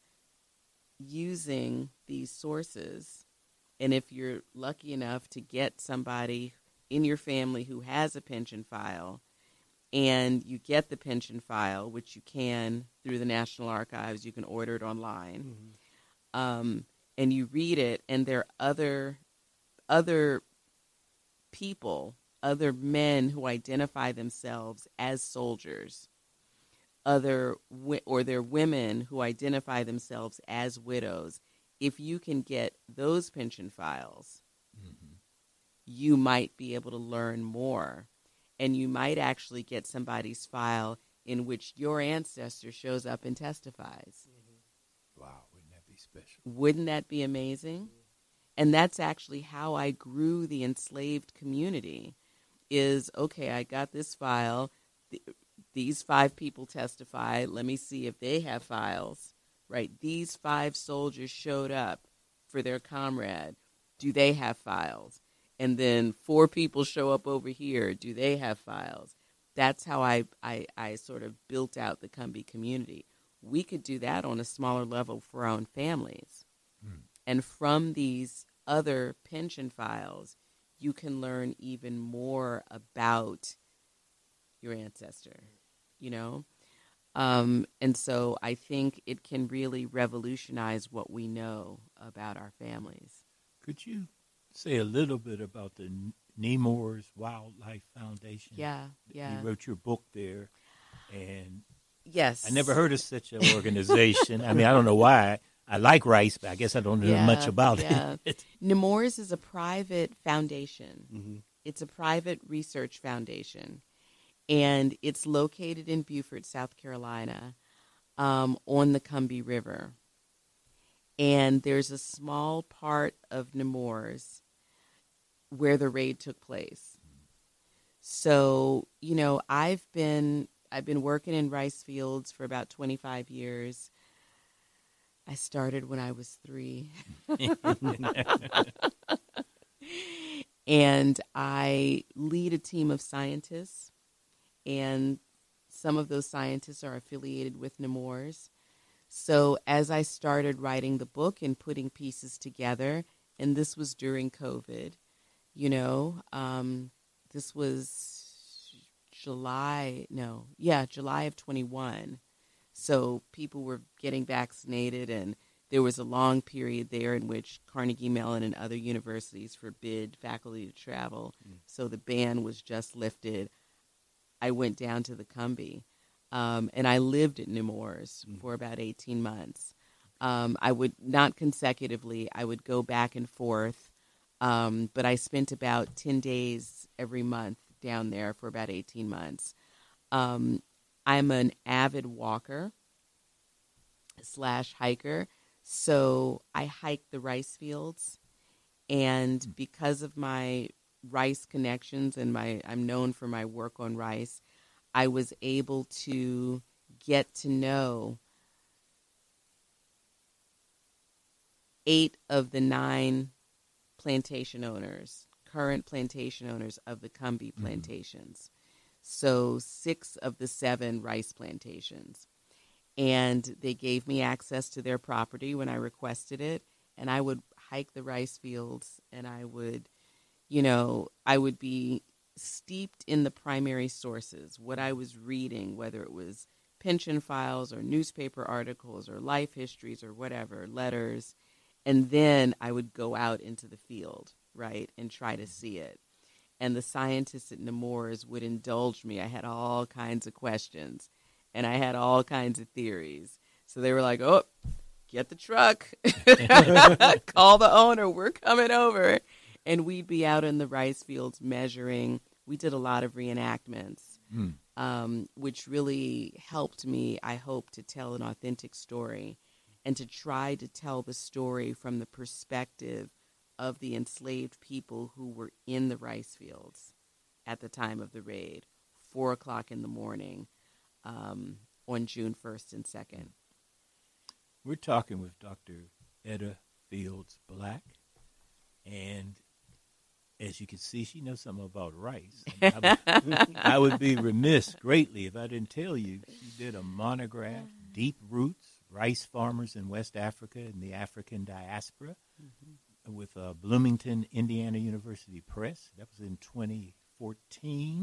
using these sources, and if you're lucky enough to get somebody in your family who has a pension file, and you get the pension file, which you can through the National Archives, you can order it online, mm-hmm. And you read it, and there are other people, other men who identify themselves as soldiers, or they're women who identify themselves as widows. If you can get those pension files, mm-hmm. you might be able to learn more. And you might actually get somebody's file in which your ancestor shows up and testifies. Mm-hmm. Wow, wouldn't that be special? Wouldn't that be amazing? Mm-hmm. And that's actually how I grew the enslaved community is, okay, I got this file. These 5 people testify. Let me see if they have files, right? These 5 soldiers showed up for their comrade. Do they have files? And then 4 people show up over here. Do they have files? That's how I sort of built out the Combee community. We could do that on a smaller level for our own families. Hmm. And from these other pension files, you can learn even more about your ancestor, you know? And so I think it can really revolutionize what we know about our families. Could you say a little bit about the Nemours Wildlife Foundation? Yeah. You wrote your book there, and yes, I never heard of such an organization. I mean, I don't know why. I like rice, but I guess I don't know much about it. Nemours is a private foundation. Mm-hmm. It's a private research foundation, and it's located in Beaufort, South Carolina, on the Combee River. And there's a small part of Nemours where the raid took place. So, you know, I've been working in rice fields for about 25 years. I started when I was 3. And I lead a team of scientists, and some of those scientists are affiliated with Nemours. So as I started writing the book and putting pieces together, and this was during COVID, you know, this was July of 21. So people were getting vaccinated, and there was a long period there in which Carnegie Mellon and other universities forbid faculty to travel. So the ban was just lifted. I went down to the Cumbie, and I lived at Nemours for about 18 months. I would, not consecutively, I would go back and forth, but I spent about 10 days every month down there for about 18 months. I'm an avid walker / hiker, so I hiked the rice fields, and because of my rice connections and I'm known for my work on rice, I was able to get to know 8 of the 9 plantation owners, current plantation owners of the Cumbie plantations. So 6 of the 7 rice plantations. And they gave me access to their property when I requested it. And I would hike the rice fields, and I would be steeped in the primary sources, what I was reading, whether it was pension files or newspaper articles or life histories or whatever, letters. And then I would go out into the field, right, and try to see it. And the scientists at Nemours would indulge me. I had all kinds of questions, and I had all kinds of theories. So they were like, oh, get the truck, call the owner, we're coming over. And we'd be out in the rice fields measuring. We did a lot of reenactments, which really helped me, I hope, to tell an authentic story and to try to tell the story from the perspective of the enslaved people who were in the rice fields at the time of the raid, 4 o'clock in the morning on June 1st and 2nd. We're talking with Dr. Etta Fields Black, and as you can see, she knows something about rice. I would be remiss greatly if I didn't tell you she did a monograph, Deep Roots, Rice Farmers in West Africa and the African Diaspora, with Bloomington, Indiana University Press. That was in 2014.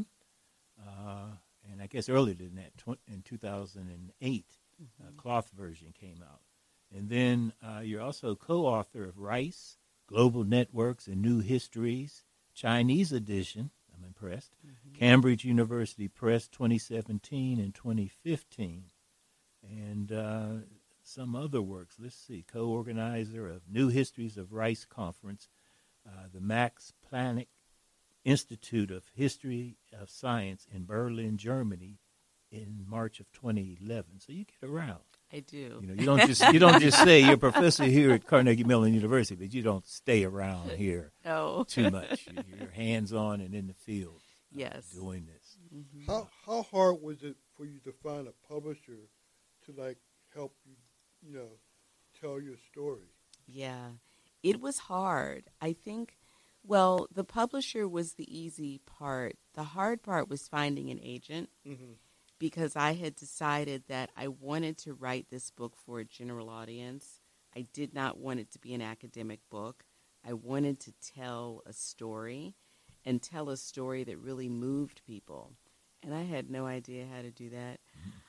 And I guess earlier than that, in 2008, cloth version came out. And then you're also co-author of Rice, Global Networks and New Histories, Chinese edition. I'm impressed. Cambridge University Press, 2017 and 2015. And some other works. Let's see. Co-organizer of New Histories of Rice Conference, the Max Planck Institute of History of Science in Berlin, Germany, in March of 2011. So you get around. I do. You don't just say you're a professor here at Carnegie Mellon University, but you don't stay around here too much. You're hands-on and in the field. Yes. Doing this. How hard was it for you to find a publisher to help you, tell your story? Yeah, it was hard. I think, well, the publisher was the easy part. The hard part was finding an agent, because I had decided that I wanted to write this book for a general audience. I did not want it to be an academic book. I wanted to tell a story, and tell a story that really moved people. And I had no idea how to do that.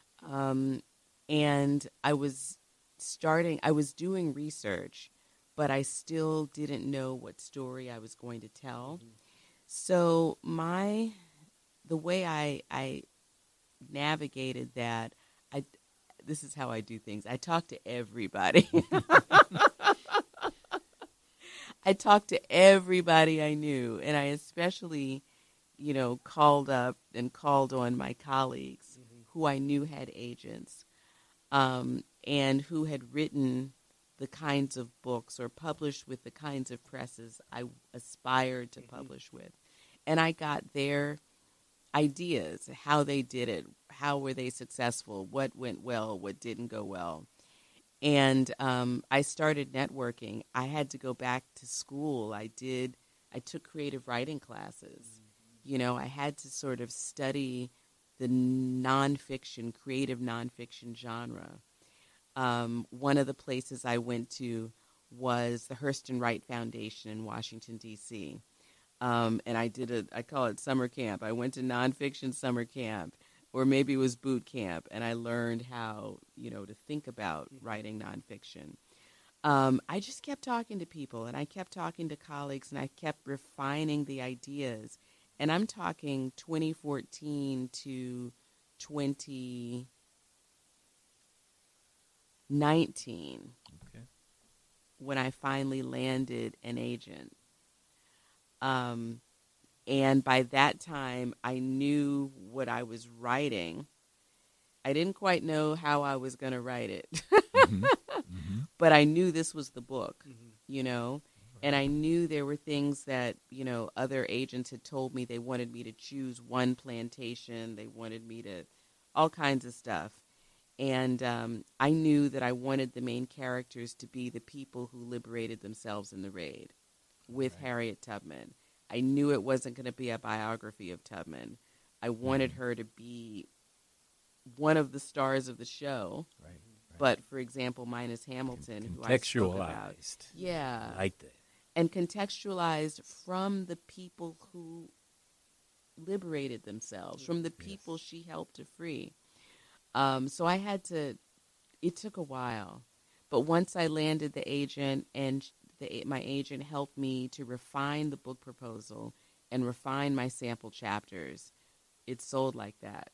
And I was doing research, but I still didn't know what story I was going to tell. So the way I navigated that, this is how I do things. I talk to everybody. I talked to everybody I knew, and I especially, called up and called on my colleagues who I knew had agents, and who had written the kinds of books or published with the kinds of presses I aspired to publish with. And I got their ideas, how they did it, how were they successful, what went well, what didn't go well. And I started networking. I had to go back to school. I took creative writing classes. I had to sort of study the creative nonfiction genre. One of the places I went to was the Hurston Wright Foundation in Washington, D.C. And I call it summer camp. I went to nonfiction summer camp, or maybe it was boot camp, and I learned how, to think about writing nonfiction. I just kept talking to people, and I kept talking to colleagues, and I kept refining the ideas. And I'm talking 2014 to 2019, Okay. when I finally landed an agent. And by that time, I knew what I was writing. I didn't quite know how I was going to write it, but I knew this was the book, and I knew there were things that, other agents had told me. They wanted me to choose one plantation. They wanted me to, all kinds of stuff. And I knew that I wanted the main characters to be the people who liberated themselves in the raid with Harriet Tubman. I knew it wasn't going to be a biography of Tubman. I wanted her to be one of the stars of the show. Right. But, for example, Minus Hamilton, who I spoke about. Contextualized. Yeah. I like that. And contextualized from the people who liberated themselves, from the people she helped to free. So I had to, it took a while. But once I landed the agent, and my agent helped me to refine the book proposal and refine my sample chapters, it sold like that.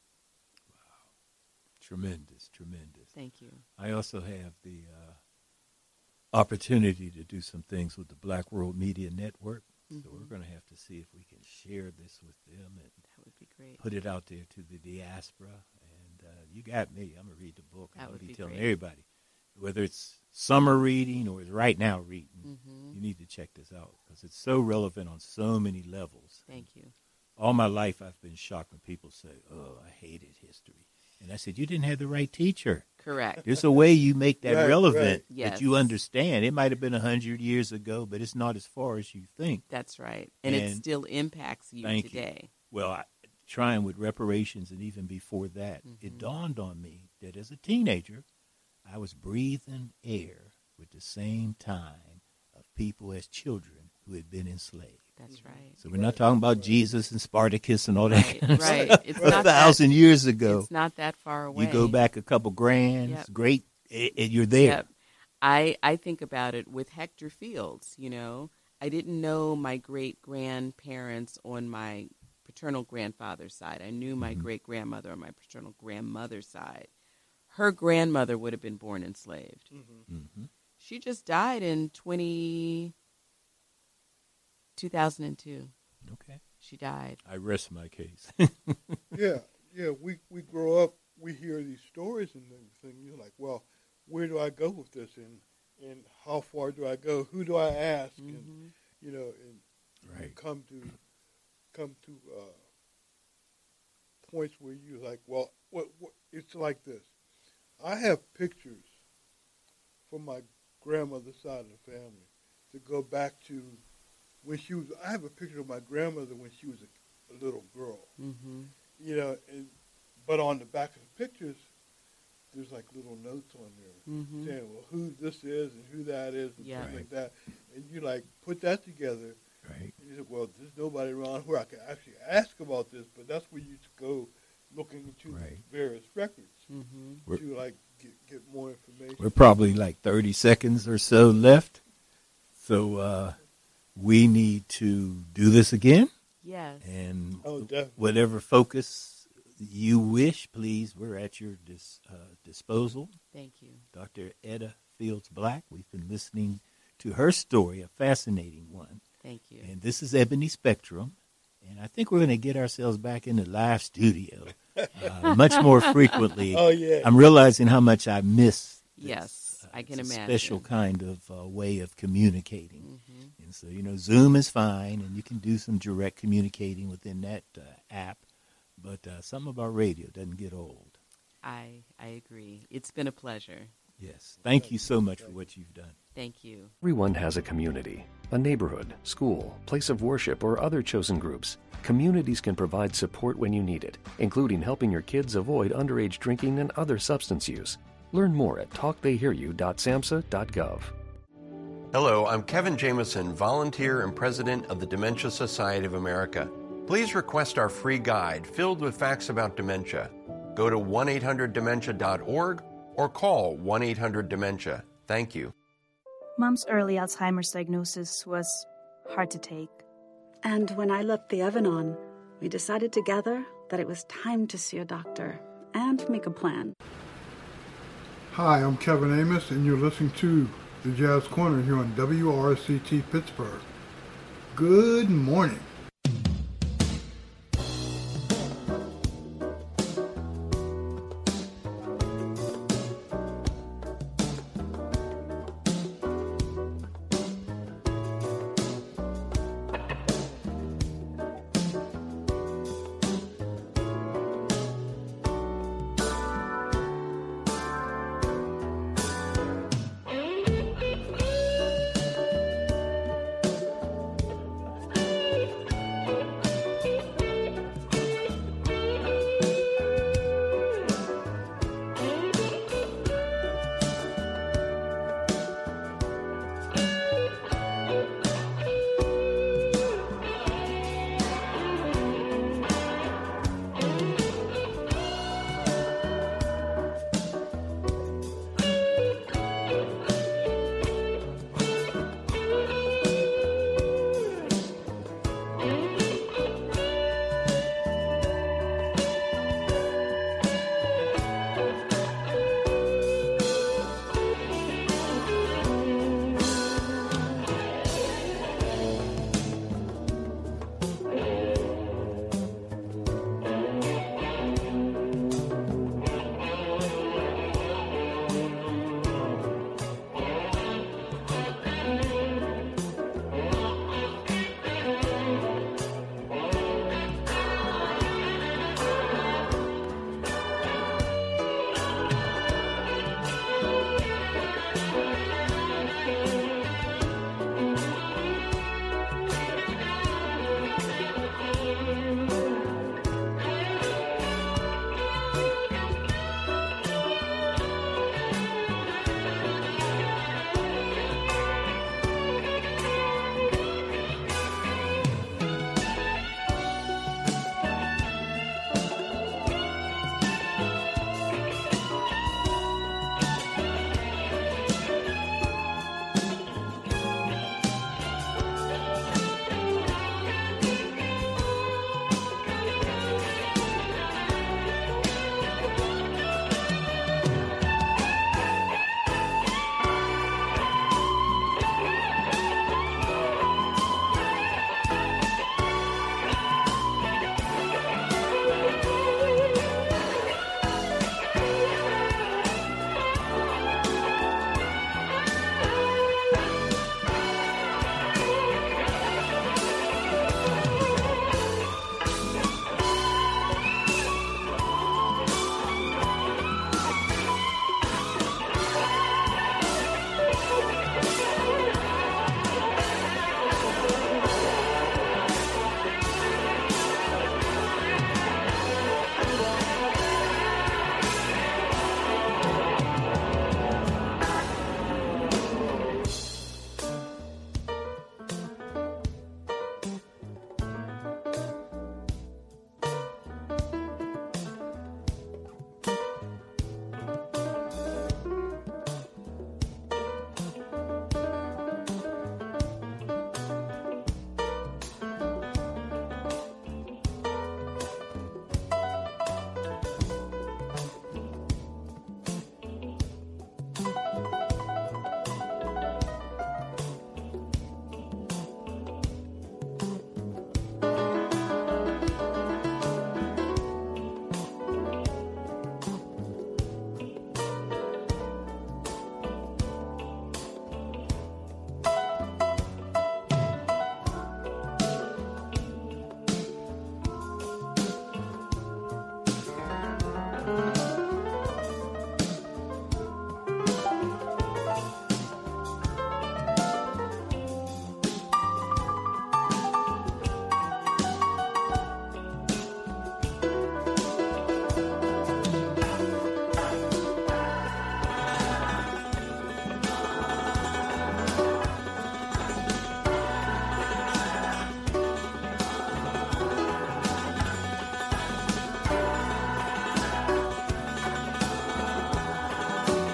Tremendous. Thank you. I also have the opportunity to do some things with the Black World Media Network. So we're going to have to see if we can share this with them and That would be great. put it out there to the diaspora. And you got me. I'm going to read the book. That I'm would going to be be telling great. everybody, whether it's summer reading or it's right now reading, you need to check this out because it's so relevant on so many levels. Thank you. All my life I've been shocked when people say, oh, I hated history. And I said, you didn't have the right teacher. Correct. There's a way you make that Right, relevant right. Yes. that you understand. It might have been 100 years ago, but it's not as far as you think. That's right. And it And still impacts you thank you. today. Well, trying with reparations and even before that, it dawned on me that as a teenager, I was breathing air with the same time of people as children who had been enslaved. That's right. So we're not talking about Jesus and Spartacus and all that Right, kind of right. stuff. It's A not 1,000 years ago. It's not that far away. You go back a couple grands, Yep. great, and you're there. Yep. I think about it with Hector Fields, I didn't know my great-grandparents on my paternal grandfather's side. I knew my great-grandmother on my paternal grandmother's side. Her grandmother would have been born enslaved. She just died in 2002. Okay. She died. I rest my case. Yeah. We grow up, we hear these stories and everything. You're like, well, where do I go with this, and how far do I go? Who do I ask? And and Right. you come to points where you're like, well, what? It's like this. I have pictures from my grandmother's side of the family to go back to when she was. I have a picture of my grandmother when she was a little girl. But on the back of the pictures, there's like little notes on there saying, well, who this is and who that is and Yeah. stuff like that. And you like put that together. Right. And you said, well, there's nobody around where I can actually ask about this, but that's where you go looking into Right. various records We're- to like get more information. We're probably like 30 seconds or so left. So we need to do this again. Yes. And Oh, definitely. whatever focus you wish, please, we're at your disposal. Thank you. Dr. Etta Fields Black, we've been listening to her story, a fascinating one. Thank you. And this is Ebony Spectrum. And I think we're going to get ourselves back in the live studio much more frequently. Oh, yeah. I'm realizing how much I miss this. Yes, I can It's a imagine. special kind of way of communicating. And so, Zoom is fine, and you can do some direct communicating within that app. But something about radio doesn't get old. I agree. It's been a pleasure. Yes. Thank you so much for what you've done. Thank you. Everyone has a community, a neighborhood, school, place of worship, or other chosen groups. Communities can provide support when you need it, including helping your kids avoid underage drinking and other substance use. Learn more at talktheyhearyou.samhsa.gov. Hello, I'm Kevin Jameson, volunteer and president of the Dementia Society of America. Please request our free guide filled with facts about dementia. Go to 1-800-DEMENTIA.org or call 1-800-DEMENTIA. Thank you. Mom's early Alzheimer's diagnosis was hard to take. And when I left the Evan-On, we decided together that it was time to see a doctor and make a plan. Hi, I'm Kevin Amos, and you're listening to the Jazz Corner here on WRCT Pittsburgh. Good morning.